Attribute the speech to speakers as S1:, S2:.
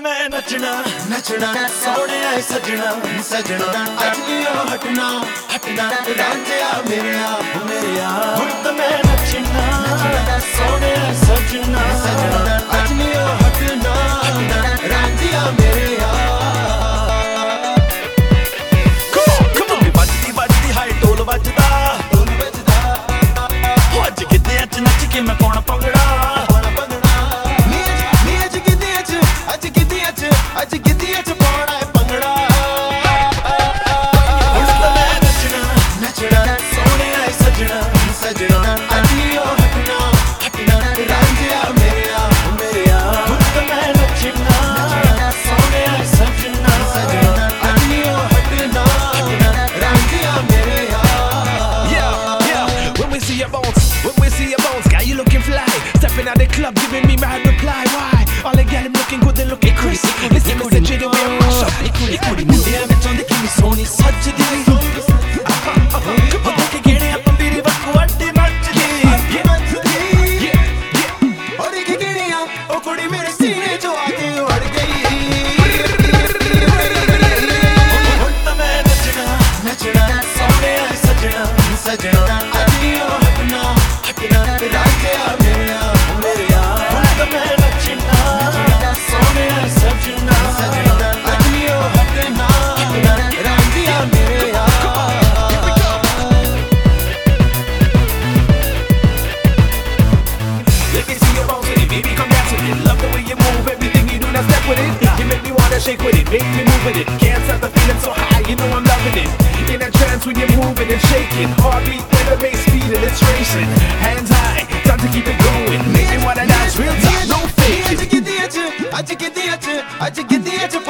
S1: मैं नचना नचना सोने सजना सजना अज नहीं हटना हटना रांझिया मेरेया मेरेया हुण तो मैं नचना नचना सोने सजना सजना अज नहीं हटना हटना रांझिया मेरेया बजदी बजदी हाय ढोल बजदा अज गिद्धियां च नच के मैं पाउणा भंगड़ा अज गिद्धियां च पाउणा है भंगड़ा हुण तां मैं नचना नचना सोहणे सजना सजना अज नहीं हटना हटना रांझिया मेरेया मेरेया हुण तां मैं नचना नचना सोहणे सजना सजना अज नहीं हटना हटना रांझिया मेरेया
S2: When we see your bones, got you looking fly. Stepping out the club, giving me mad reply. Why? All the gal looking good, they looking crisp. Listen, Mr. J, the way I mash up.
S1: कुड़ी मुंडियां विचों दी किन्नी सोहनी सजदी ओ देख गेड़े आपां तेरे वक्कू अड्डे नचदी ओ देख गेड़ियां ओ कुड़ी मेरे सीने चों आके अड़ गई हुण तां मैं नचना नचना सोहणे सजना सजना अज नहीं हटना हटना रांझिया मेरेया मेरेया हुण तां मैं नचना नचना सोहणे सजना सजना अज नहीं हटना हटना रांझिया मेरेया
S2: Let me see your bones with it, baby, come dance with it. Love the way you move, everything you do, now step with it. You make me wanna shake with it, make me move with it. Can't stop the feeling so high, you know I'm loving it. In a trance when you're moving and shaking, heartbeat when the bass beating, it's racing. Hands high, time to keep it going. Make me wanna dance real time, no faking.
S1: अज गिद्धियां च